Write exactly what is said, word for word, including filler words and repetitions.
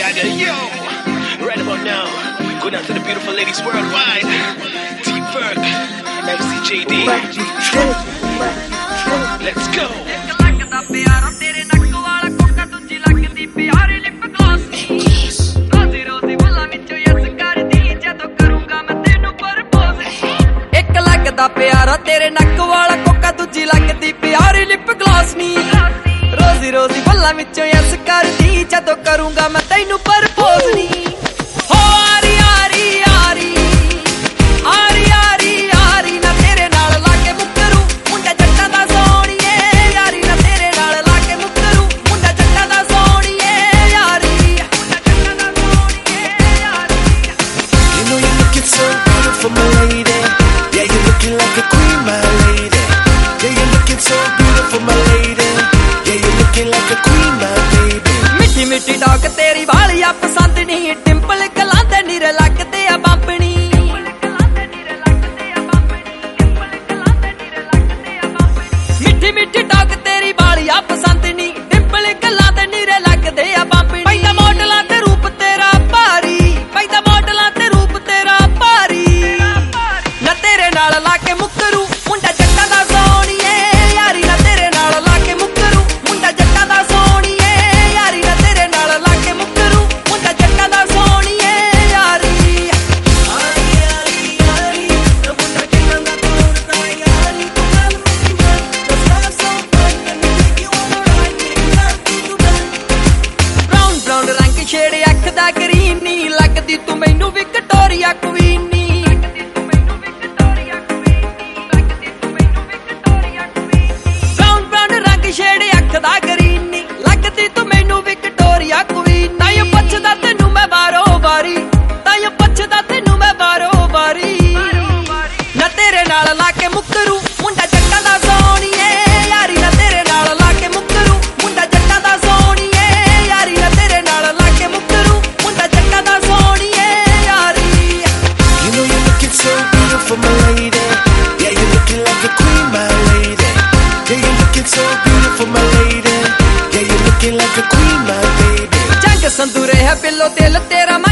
Gaga, yo! Right about now, going out to the beautiful ladies worldwide. T-Ferg, M C J D. Let's go! प्यारा तेरे नक वाला Coca दूजी लगदी प्यारी लिप ग्लास नी रोजी रोजी बल्ला विचों यस करदी जदों करूंगा मैं तैनू प्रपोज नी हो आरी आरी आरी आरी आरी आरी ना तेरे नाल लाके मुकरू मुंडा जट्टां दा सोहणीए यारी ना तेरे नाल लाके मुकरू मुंडा जट्टां दा सोहणीए यारी मुंडा जट्टां दा सोहणीए यारी You know you're looking so beautiful my lady. Yeah, you're looking like a queen, my lady. Yeah, you're looking so beautiful, my lady. Yeah, you're looking like a queen, my baby. मिठी मिठी dog तेरी वालिया पसंद नहीं डिंपल गलांदे नीरे लगदे आ बांपणी मिठी मिठी डॉग तेरी वालिया पसंद नहीं डिंपल गलांदे नीरे लगदे आ बांपणी पैदा मॉडलां ते रूप तेरा भारी पैदा मॉडलां ते रूप तेरा भारी ना तेरे नाल लाके मुकरू मुंडा जट्टां दा सोहणीए यारी ना तेरे नाल लाके मुकरू मुंडा जट्टां दा सोहणीए यारी ना तेरे नाल लाके मुकरू मुंडा जट्टां दा सोहणीए यारी आरी आरी आरी ना मुंडा जट्टां दा सोहणीए यारी तू गल मेरी मान just have some fun and make you wanna ride me nothing to done brown brown रंग छेड़े अख दा ग्रीन नी लगदी तू मैनू विक्टोरिया क्वीन नी छेड़े अख दा ग्रीन नी लगदी तू मैनू विक्टोरिया क्वीन ताइयों पुछदा तैनू मैं वारो वारी ताइयों पुछदा तैनू मैं वारो वारी ना तेरे नाल लाके मुकरू मुंडा जट्टां दा सोहणीए यारी ना तेरे नाल लाके मुकरू मुंडा जट्टां दा सोहणीए यारी ना तेरे नाल लाके मुकरू मुंडा जट्टां दा सोहणीए यारी You know you're looking so beautiful, my lady. Yeah, you're looking like a queen, my lady. Yeah, you're looking so beautiful, my lady. Yeah, you're looking like a queen, my baby. जंग संदूरे है बिल्लो दिल तेरा